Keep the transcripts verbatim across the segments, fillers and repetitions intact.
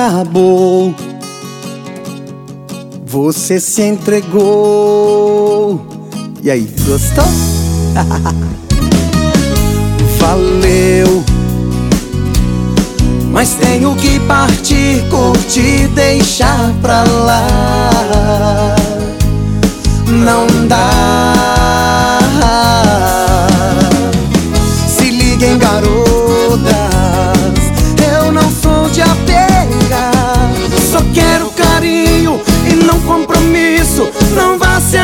acabou. Você se entregou. E aí, gostou? Valeu. Mas tenho que partir, curtir, deixar pra lá. Não dá. Se liguem, garotas, eu não sou de apegar. Só quero carinho e não compromisso. Não vá se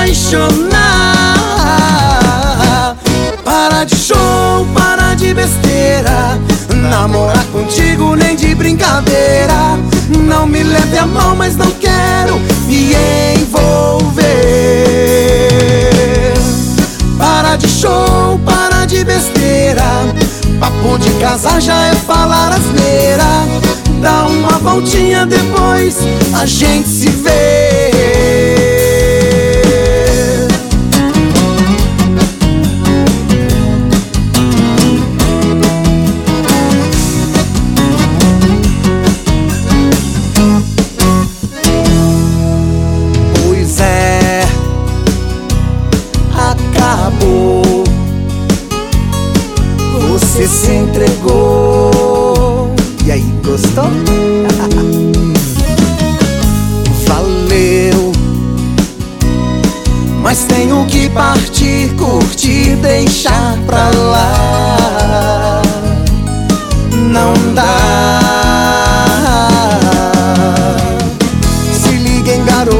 apaixonar. Para de show, para de besteira. Namorar contigo nem de brincadeira. Não me leve a mão, mas não quero me envolver. Para de show, para de besteira. Papo de casar já é falar asneira. Dá uma voltinha, depois a gente se vê. Pois é, acabou. Você se entregou. E aí, gostou? Valeu. Mas tenho que partir, curtir, deixar pra lá. Não dá. Se liguem, garotas,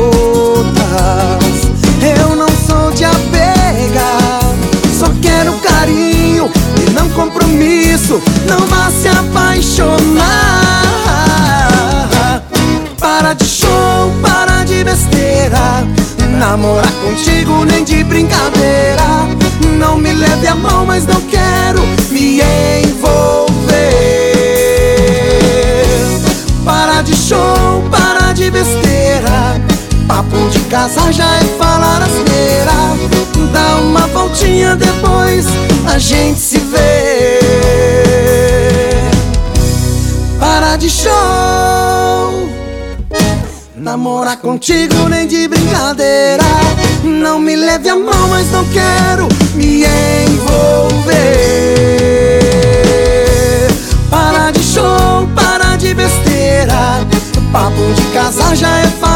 eu não sou de apegar. Só quero carinho e não compromisso. Não vá se apaixonar. Para de show, para de besteira. Namorar contigo nem de brincadeira. Não me leve a mão, mas não quero me envolver. Para de show, para de besteira. Papo de casar já é falar asneira. Dá uma voltinha, depois a gente se vê. Para de show. Namorar contigo nem de brincadeira. Não me leve a mão, mas não quero me envolver. Para de show, para de besteira. Papo de casar já é fácil.